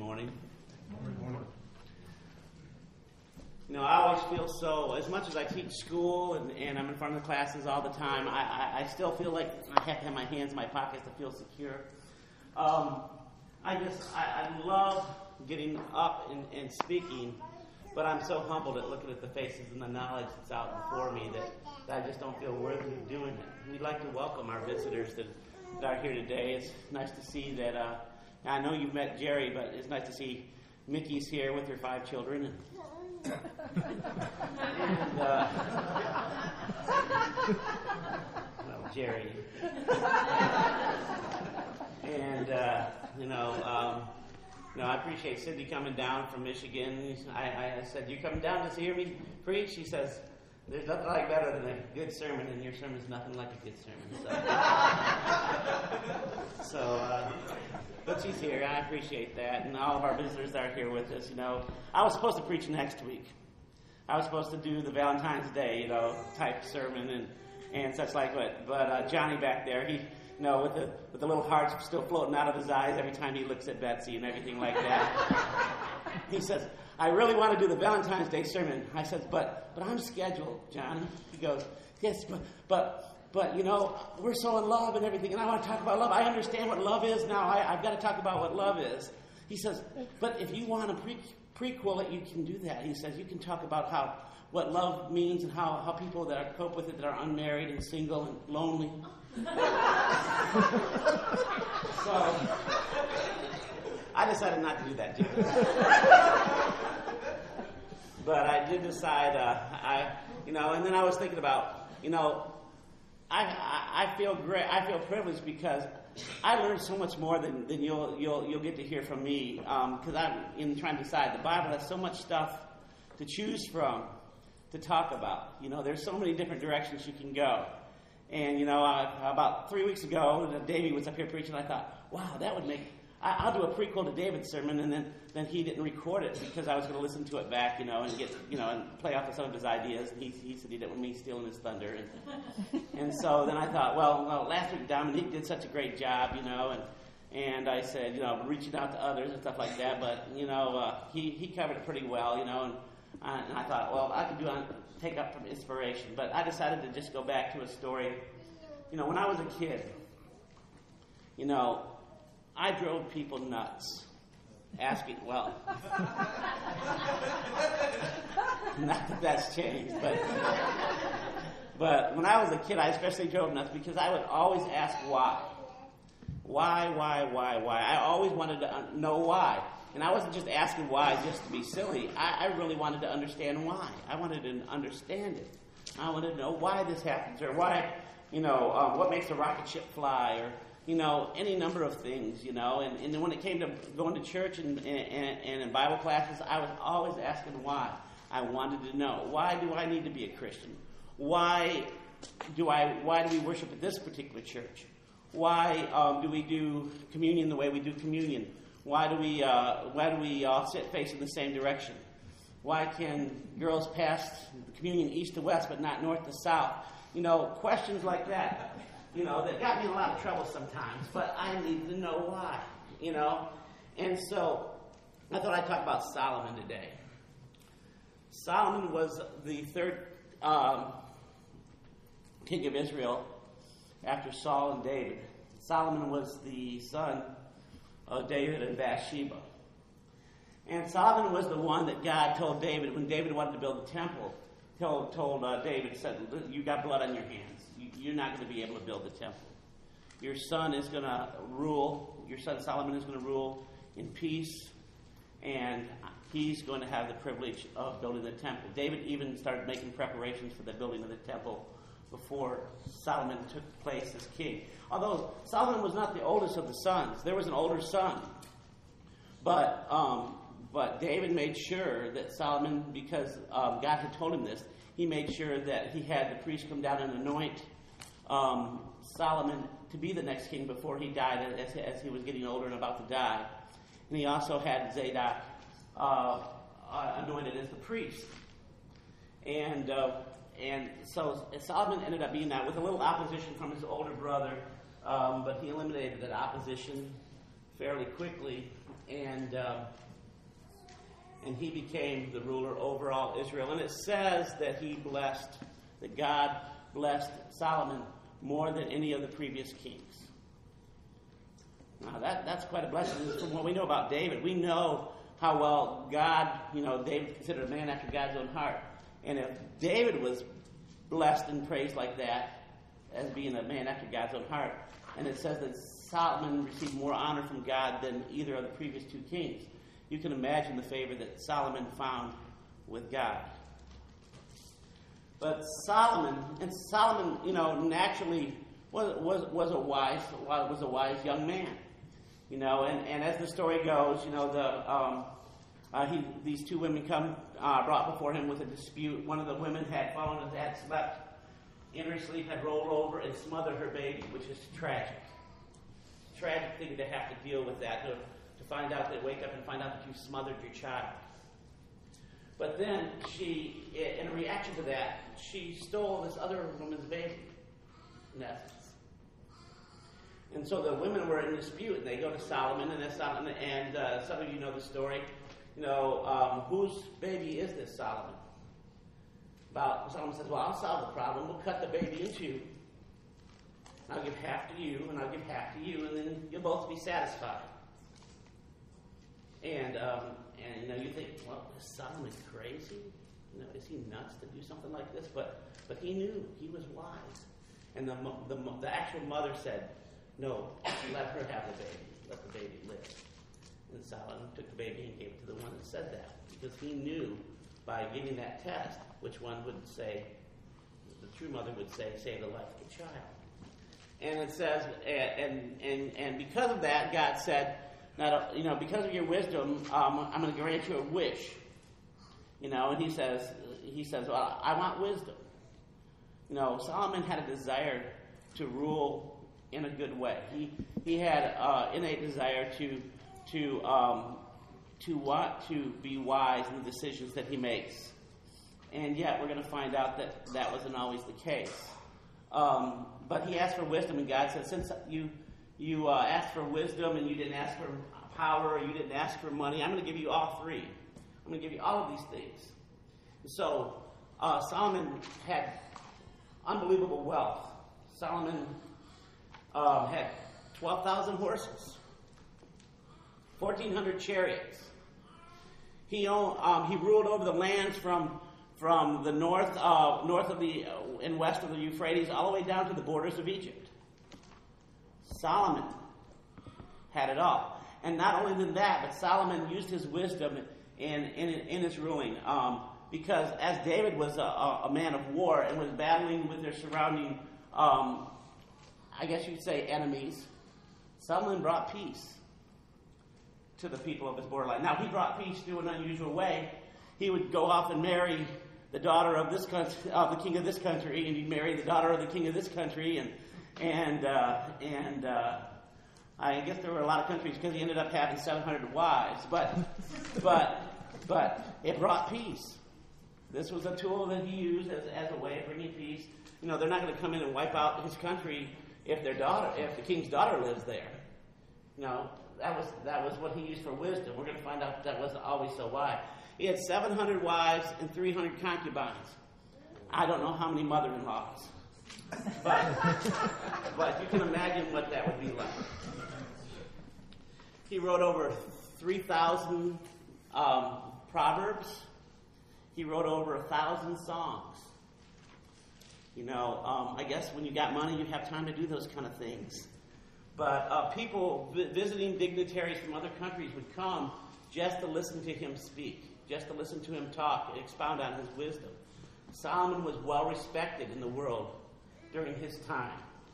morning. Good morning. You know, I always feel so, as much as I teach school and I'm in front of the classes all the time, I still feel like I have to have my hands in my pockets to feel secure. I love getting up and speaking, but I'm so humbled at looking at the faces and the knowledge that's out before me that I just don't feel worthy of doing it. We'd like to welcome our visitors that are here today. It's nice to see that, I know you've met Jerry, but it's nice to see Mickey's here with her 5 children. Well, Jerry. I appreciate Cindy coming down from Michigan. I said, "You coming down to hear me preach?" She says, "There's nothing like better than a good sermon, and your sermon's nothing like a good sermon." But she's here. I appreciate that, and all of our visitors are here with us. I was supposed to preach next week. I was supposed to do the Valentine's Day, type sermon and such like. But Johnny back there, he, with the little hearts still floating out of his eyes every time he looks at Betsy and everything like that. He says, "I really want to do the Valentine's Day sermon." I says, but I'm scheduled, Johnny. He goes, "Yes, but we're so in love and everything, and I want to talk about love. I understand what love is now. I've got to talk about what love is." He says, "But if you want to prequel it, you can do that." He says, "You can talk about what love means and how people that cope with it that are unmarried and single and lonely." So I decided not to do that, too. But I did decide, and then I was thinking about, I feel great. I feel privileged because I learned so much more than you'll get to hear from me. Because I'm in trying to decide. The Bible has so much stuff to choose from to talk about. There's so many different directions you can go. And about 3 weeks ago, Davey was up here preaching. I thought, wow, that would make. I'll do a prequel to David's sermon, and then he didn't record it because I was going to listen to it back, and get, and play off of some of his ideas. And he said he didn't want me stealing his thunder, and so then I thought, well, last week Dominique did such a great job, and I said, reaching out to others and stuff like that, but he covered it pretty well, and I thought, well, I could take up from inspiration, but I decided to just go back to a story. When I was a kid, I drove people nuts. Asking, well, not that that's changed, but when I was a kid, I especially drove nuts because I would always ask why. Why? I always wanted to know why. And I wasn't just asking why just to be silly. I really wanted to understand why. I wanted to understand it. I wanted to know why this happens, or why, what makes a rocket ship fly, or any number of things, and then when it came to going to church and in Bible classes, I was always asking why. I wanted to know, why do I need to be a Christian? Why do we worship at this particular church? Why do we do communion the way we do communion? Why do we all sit facing the same direction? Why can girls pass the communion east to west but not north to south? Questions like that. That got me in a lot of trouble sometimes, but I needed to know why, And so I thought I'd talk about Solomon today. Solomon was the third king of Israel after Saul and David. Solomon was the son of David and Bathsheba. And Solomon was the one that God told David, when David wanted to build the temple, told David, said, "You got blood on your hands. You're not going to be able to build the temple. Your son is going to rule. Your son Solomon is going to rule in peace, and he's going to have the privilege of building the temple." David even started making preparations for the building of the temple before Solomon took place as king. Although Solomon was not the oldest of the sons, there was an older son, but David made sure that Solomon, because God had told him this, he made sure that he had the priest come down and anoint Solomon to be the next king before he died, as he was getting older and about to die. And he also had Zadok anointed as the priest. And so Solomon ended up being that with a little opposition from his older brother, but he eliminated that opposition fairly quickly. and he became the ruler over all Israel. And it says that God blessed Solomon more than any of the previous kings. Now that's quite a blessing. From what we know about David, we know how well God, David considered a man after God's own heart. And if David was blessed and praised like that, as being a man after God's own heart, and it says that Solomon received more honor from God than either of the previous two kings, you can imagine the favor that Solomon found with God. But Solomon, naturally was a wise young man. And as the story goes, these two women brought before him with a dispute. One of the women had fallen and had slept in her sleep, had rolled over and smothered her baby, which is tragic. Tragic thing to have to deal with that, to find out, to wake up and find out that you smothered your child. But then she, in reaction to that, she stole this other woman's baby, in essence. And so the women were in dispute, and they go to Solomon, and some of you know the story. Whose baby is this, Solomon? Solomon says, well, I'll solve the problem. We'll cut the baby in two. I'll give half to you, and I'll give half to you, and then you'll both be satisfied. And you think, well, is Solomon crazy? Is he nuts to do something like this? But he knew. He was wise. And the actual mother said, no, let her have the baby. Let the baby live. And Solomon took the baby and gave it to the one that said that, because he knew by giving that test which one would say, the true mother would say, save the life of the child. And it says, and because of that, God said, because of your wisdom, I'm going to grant you a wish. And he says, well, I want wisdom. Solomon had a desire to rule in a good way. He had innate desire to want to be wise in the decisions that he makes. And yet, we're going to find out that wasn't always the case. But he asked for wisdom, and God said, since you asked for wisdom and you didn't ask for power, or you didn't ask for money, I'm going to give you all three. I'm going to give you all of these things. So Solomon had unbelievable wealth. Solomon had 12,000 horses, 1,400 chariots. He ruled over the lands from the north of the and west of the Euphrates all the way down to the borders of Egypt. Solomon had it all. And not only than that, but Solomon used his wisdom in his ruling. Because as David was a man of war and was battling with their surrounding, I guess you'd say, enemies, Solomon brought peace to the people of his borderline. Now, he brought peace through an unusual way. He would go off and marry the daughter of this country, of the king of this country, and he'd marry the daughter of the king of this country, and I guess there were a lot of countries because he ended up having 700 wives, but it brought peace. This was a tool that he used as a way of bringing peace. They're not going to come in and wipe out his country if the king's daughter lives there. That was what he used for wisdom. We're going to find out that wasn't always so wise. He had 700 wives and 300 concubines. I don't know how many mother-in-laws, but you can imagine what that would be like. He wrote over 3,000 proverbs. He wrote over 1,000 songs. I guess when you got money, you have time to do those kind of things. But people visiting dignitaries from other countries would come just to listen to him speak, just to listen to him talk and expound on his wisdom. Solomon was well respected in the world during his time.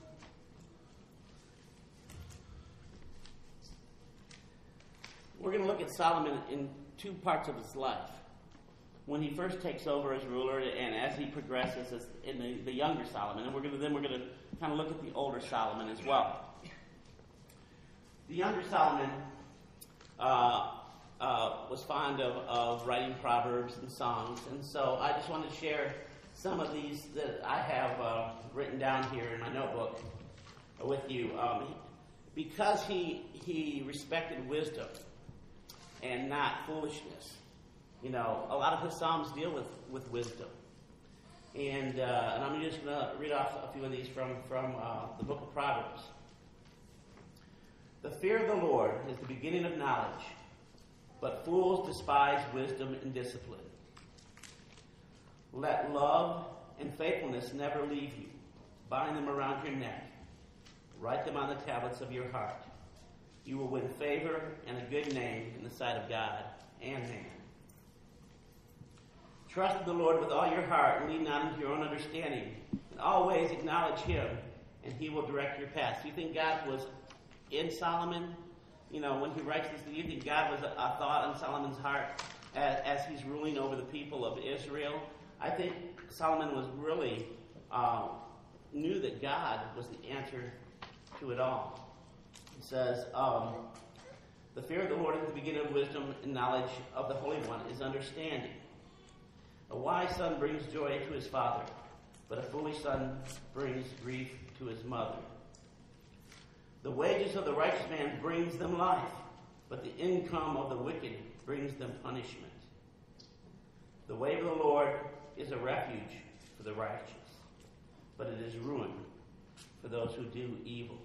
We're going to look at Solomon in two parts of his life. When he first takes over as ruler, and as he progresses in the younger Solomon, and we're going to kind of look at the older Solomon as well. The younger Solomon was fond of writing proverbs and songs, and so I just wanted to share some of these that I have written down here in my notebook with you. Because he respected wisdom, and not foolishness. A lot of his Psalms deal with wisdom. And I'm just going to read off a few of these from the book of Proverbs. The fear of the Lord is the beginning of knowledge, but fools despise wisdom and discipline. Let love and faithfulness never leave you. Bind them around your neck. Write them on the tablets of your heart. You will win favor and a good name in the sight of God and man. Trust in the Lord with all your heart and lean not into your own understanding. In all ways acknowledge him, and he will direct your path. Do you think God was in Solomon? When he writes this, do you think God was a thought in Solomon's heart as he's ruling over the people of Israel? I think Solomon was really knew that God was the answer to it all. It says, the fear of the Lord is the beginning of wisdom, and knowledge of the Holy One is understanding. A wise son brings joy to his father, but a foolish son brings grief to his mother. The wages of the righteous man brings them life, but the income of the wicked brings them punishment. The way of the Lord is a refuge for the righteous, but it is ruin for those who do evil.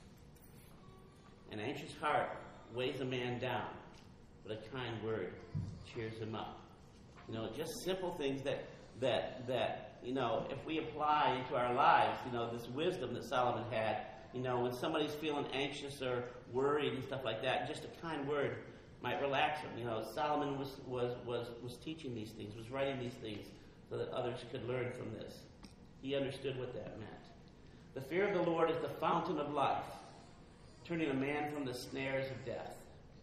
An anxious heart weighs a man down, but a kind word cheers him up. Just simple things that if we apply into our lives, this wisdom that Solomon had, when somebody's feeling anxious or worried and stuff like that, just a kind word might relax them. Solomon was teaching these things, was writing these things so that others could learn from this. He understood what that meant. The fear of the Lord is the fountain of life, turning a man from the snares of death.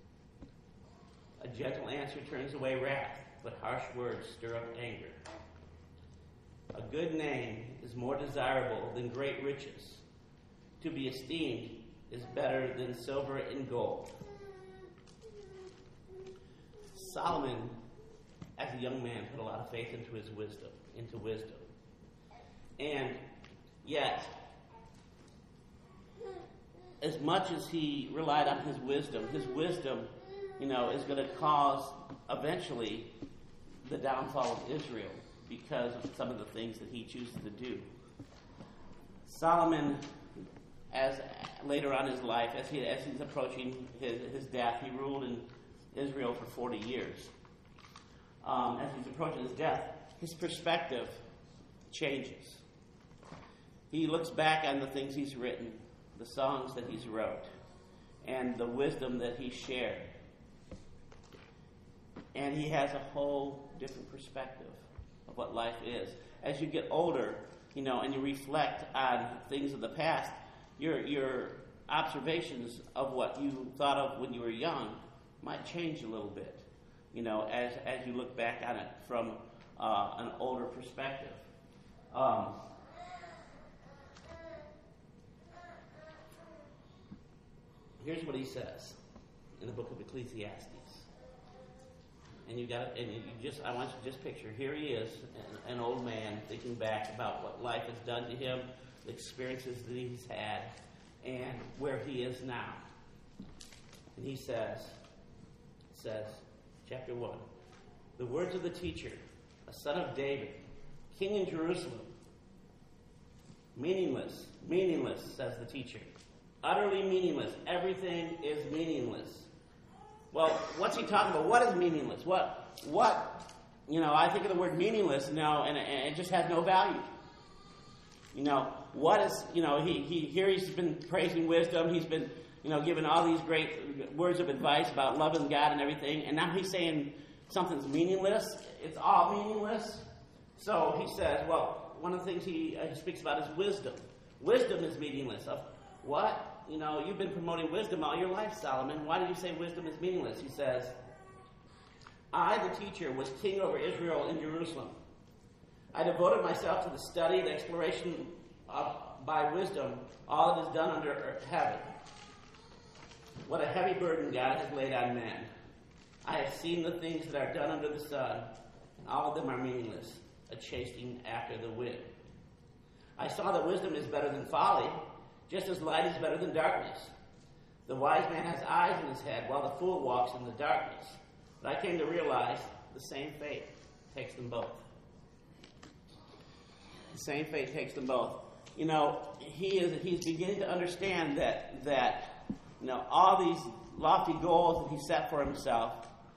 A gentle answer turns away wrath, but harsh words stir up anger. A good name is more desirable than great riches. To be esteemed is better than silver and gold. Solomon, as a young man, put a lot of faith into wisdom. And yet, as much as he relied on his wisdom, is going to cause eventually the downfall of Israel because of some of the things that he chooses to do. Solomon, as later on in his life, as he's approaching his death, he ruled in Israel for 40 years. As he's approaching his death, his perspective changes. He looks back on the things he's written, the songs that he's wrote, and the wisdom that he shared. And he has a whole different perspective of what life is. As you get older, and you reflect on things of the past, your observations of what you thought of when you were young might change a little bit, as you look back on it from an older perspective. Here's what he says in the book of Ecclesiastes. I want you to just picture, here he is, an old man, thinking back about what life has done to him, the experiences that he's had, and where he is now. And he says, chapter 1, the words of the teacher, a son of David, king in Jerusalem. Meaningless, says the teacher. Utterly meaningless. Everything is meaningless. Well, what's he talking about? What is meaningless? What? I think of the word meaningless, and it just has no value. What is, he's been praising wisdom. He's been, giving all these great words of advice about loving God and everything. And now he's saying something's meaningless. It's all meaningless. So he says, well, one of the things he speaks about is wisdom. Wisdom is meaningless. What? You've been promoting wisdom all your life, Solomon. Why did you say wisdom is meaningless? He says, I, the teacher, was king over Israel in Jerusalem. I devoted myself to the study and exploration by wisdom, all that is done under heaven. What a heavy burden God has laid on man. I have seen the things that are done under the sun, and all of them are meaningless, a chasing after the wind. I saw that wisdom is better than folly, just as light is better than darkness. The wise man has eyes in his head, while the fool walks in the darkness. But I came to realize the same fate takes them both. The same fate takes them both. He's beginning to understand that all these lofty goals that he set for himself,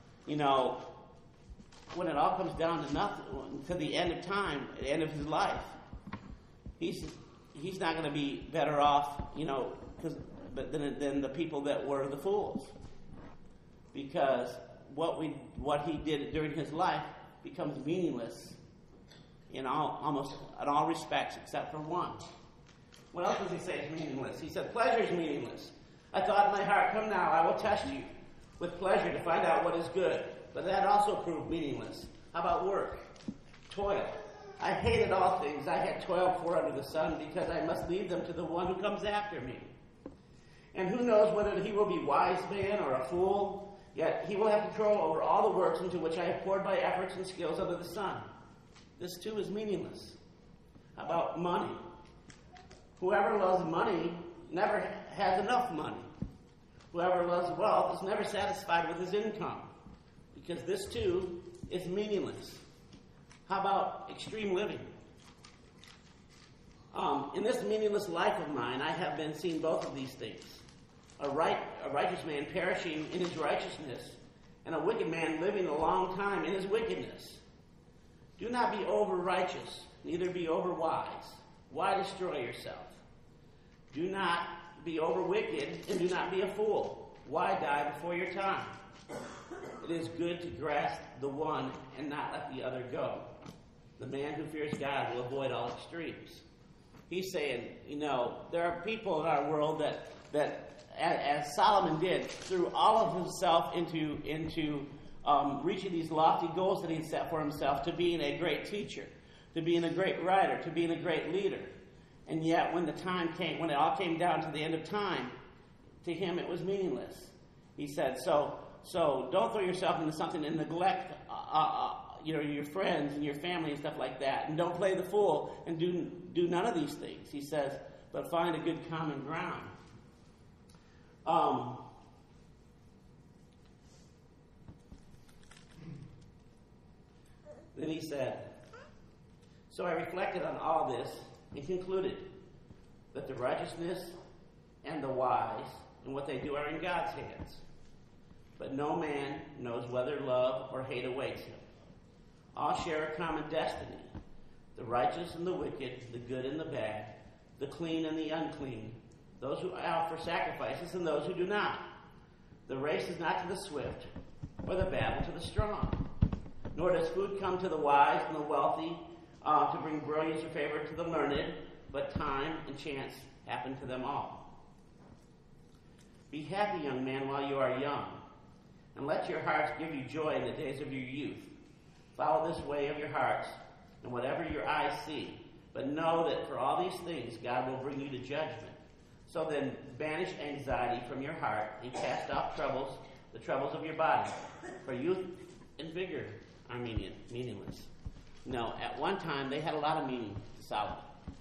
when it all comes down to nothing, to the end of time, the end of his life, he's not going to be better off, than the people that were the fools, because what he did during his life becomes meaningless in all respects except for one. What else does he say is meaningless? He said, pleasure is meaningless. I thought in my heart, come now, I will test you with pleasure to find out what is good. But that also proved meaningless. How about work? Toil. I hated all things I had toiled for under the sun, because I must leave them to the one who comes after me. And who knows whether he will be wise man or a fool, yet he will have control over all the works into which I have poured my efforts and skills under the sun. This too is meaningless. How about money? Whoever loves money never has enough money. Whoever loves wealth is never satisfied with his income, because this too is meaningless. How about extreme living? In this meaningless life of mine, I have been seeing both of these things. A righteous man perishing in his righteousness, and a wicked man living a long time in his wickedness. Do not be over-righteous, neither be over-wise. Why destroy yourself? Do not be over-wicked, and do not be a fool. Why die before your time? It is good to grasp the one and not let the other go. The man who fears God will avoid all extremes. He's saying, there are people in our world that as Solomon did, threw all of himself into reaching these lofty goals that he set for himself, to being a great teacher, to being a great writer, to being a great leader. And yet when the time came, when it all came down to the end of time, to him it was meaningless. He said, so don't throw yourself into something and neglect your friends and your family and stuff like that. And don't play the fool and do none of these things. He says, but find a good common ground. Then he said, so I reflected on all this and concluded that the righteousness and the wise and what they do are in God's hands. But no man knows whether love or hate awaits him. All share a common destiny. The righteous and the wicked, the good and the bad, the clean and the unclean, those who offer sacrifices and those who do not. The race is not to the swift, or the battle to the strong. Nor does food come to the wise and the wealthy to bring brilliance or favor to the learned, but time and chance happen to them all. Be happy, young man, while you are young, and let your hearts give you joy in the days of your youth. Follow this way of your hearts, and whatever your eyes see. But know that for all these things God will bring you to judgment. So then banish anxiety from your heart and cast off the troubles of your body. For youth and vigor are meaningless. At one time they had a lot of meaning to Solomon.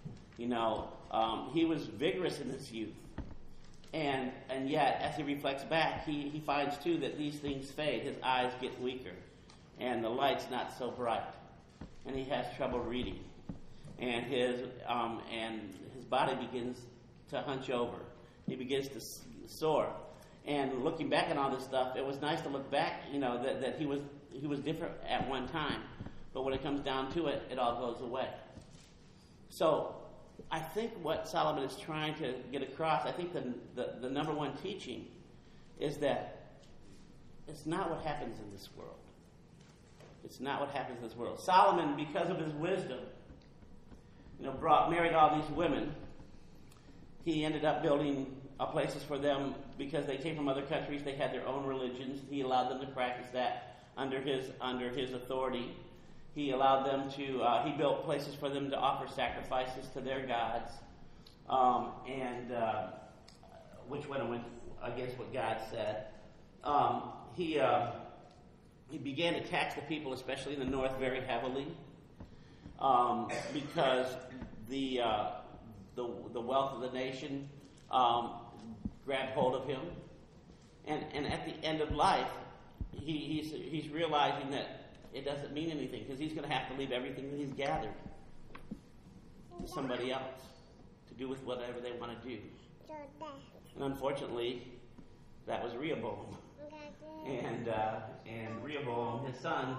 He was vigorous in his youth. And yet, as he reflects back, he finds too that these things fade. His eyes get weaker, and the light's not so bright, and he has trouble reading, and his body begins to hunch over. He begins to soar. And looking back on all this stuff, it was nice to look back, that he was different at one time, but when it comes down to it, it all goes away. So I think what Solomon is trying to get across, I think the number one teaching is that it's not what happens in this world. It's not what happens in this world. Solomon, because of his wisdom, married all these women. He ended up building places for them because they came from other countries. They had their own religions. He allowed them to practice that under his authority. He allowed them to, he built places for them to offer sacrifices to their gods, which went against what God said. He began to tax the people, especially in the north, very heavily, because the wealth of the nation grabbed hold of him. And at the end of life, he's realizing that it doesn't mean anything because he's going to have to leave everything that he's gathered to somebody else to do with whatever they want to do. And unfortunately, that was Rehoboam. And Rehoboam, his son,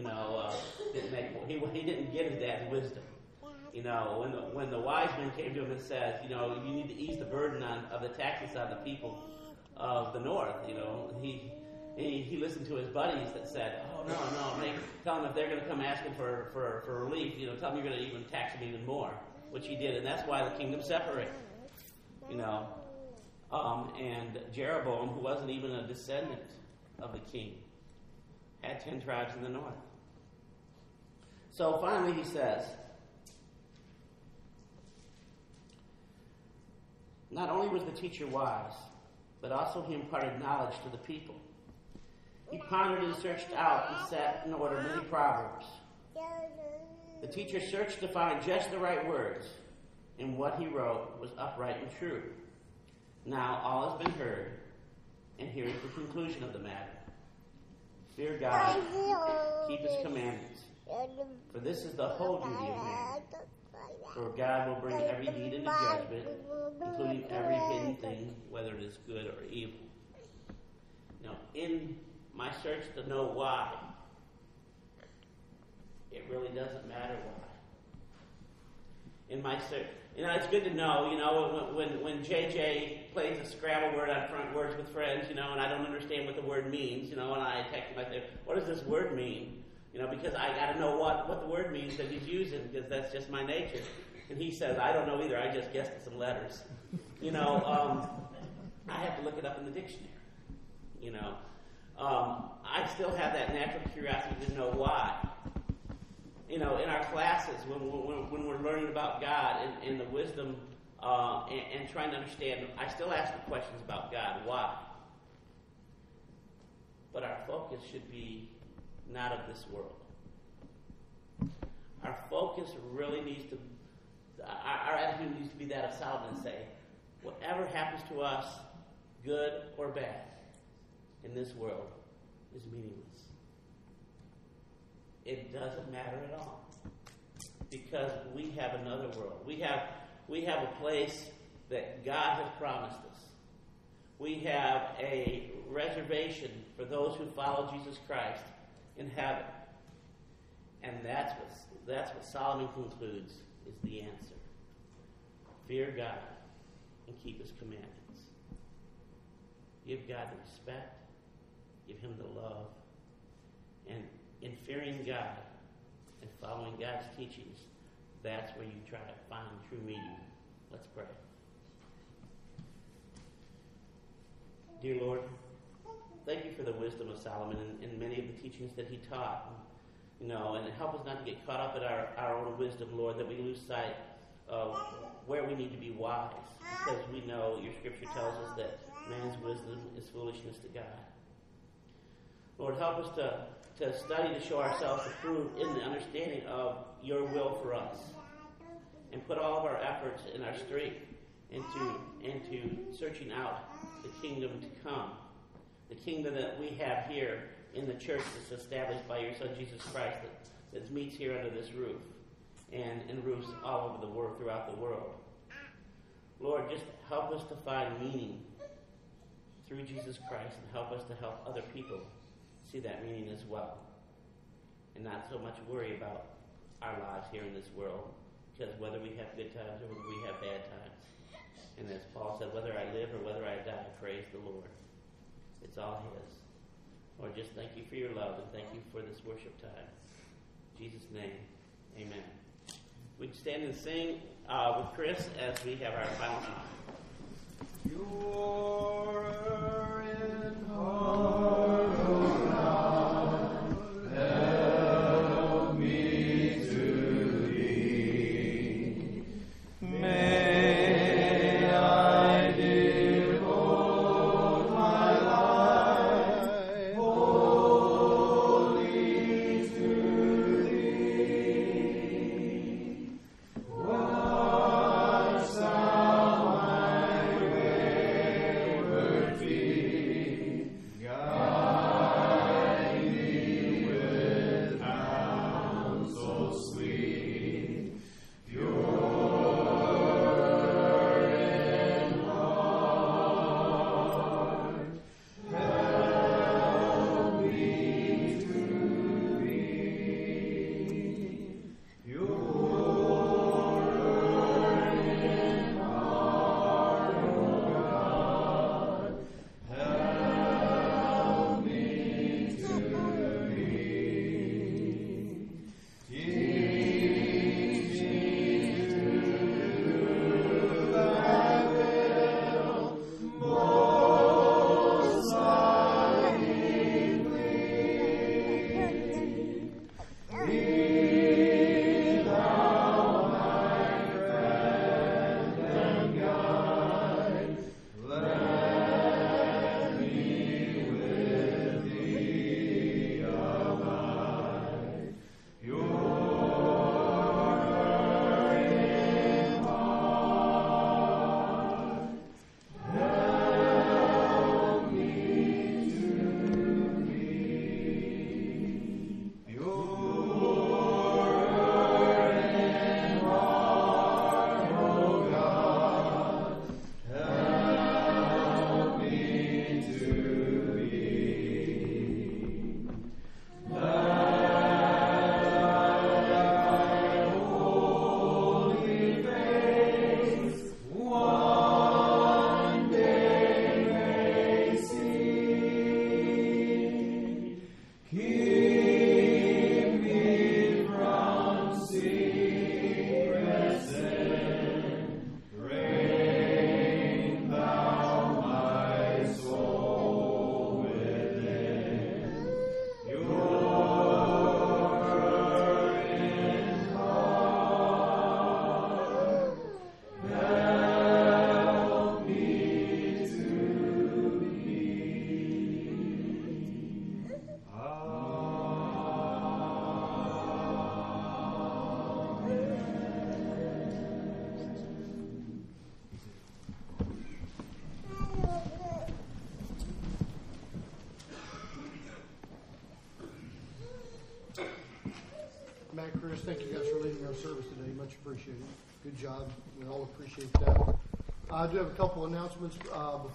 he didn't get his dad's wisdom. When the wise men came to him and said, you need to ease the burden of the taxes on the people of the north, he listened to his buddies that said, oh, no, tell them if they're going to come asking for relief, tell them you're going to even tax them even more, which he did, and that's why the kingdom separated, and Jeroboam, who wasn't even a descendant of the king, had 10 tribes in the north. So finally he says, not only was the teacher wise, but also he imparted knowledge to the people. He pondered and searched out and set in order many proverbs. The teacher searched to find just the right words, and what he wrote was upright and true. Now all has been heard, and here is the conclusion of the matter. Fear God, keep his commandments, for this is the whole duty of man. For God will bring every deed into judgment, including every hidden thing, whether it is good or evil. In my search to know why, it really doesn't matter why. In my search, it's good to know, when JJ plays a Scrabble word on front words with friends, and I don't understand what the word means, and I text him, I say, what does this word mean? Because I got to know what the word means that he's using, because that's just my nature. And he says, I don't know either, I just guessed at some letters. I have to look it up in the dictionary. I still have that natural curiosity to know why. In our classes, when we're learning about God and the wisdom and trying to understand, I still ask the questions about God. Why? But our focus should be not of this world. Our focus really needs to, our attitude needs to be that of Solomon and say, whatever happens to us, good or bad, in this world is meaningless. It doesn't matter at all. Because we have another world. We have a place that God has promised us. We have a reservation for those who follow Jesus Christ in heaven. And that's what Solomon concludes is the answer. Fear God and keep his commandments. Give God the respect. Give him the love. And in fearing God and following God's teachings, that's where you try to find true meaning. Let's pray. Dear Lord, thank you for the wisdom of Solomon and many of the teachings that he taught. And help us not to get caught up in our own wisdom, Lord, that we lose sight of where we need to be wise. Because we know your scripture tells us that man's wisdom is foolishness to God. Lord, help us to study to show ourselves approved in the understanding of your will for us. And put all of our efforts and our strength into searching out the kingdom to come. The kingdom that we have here in the church that's established by your Son, Jesus Christ, that meets here under this roof. And in roofs all over the world, throughout the world. Lord, just help us to find meaning through Jesus Christ and help us to help other people see that meaning as well. And not so much worry about our lives here in this world, because whether we have good times or whether we have bad times. And as Paul said, whether I live or whether I die, praise the Lord. It's all his. Lord, just thank you for your love and thank you for this worship time. In Jesus' name, amen. We'd stand and sing with Chris as we have our final song. You're in heart, oh God, help me to thee. May I devote my life wholly to thee. What shall my wayward Chris. Thank you guys for leading our service today. Much appreciated. Good job. We all appreciate that. I do have a couple announcements.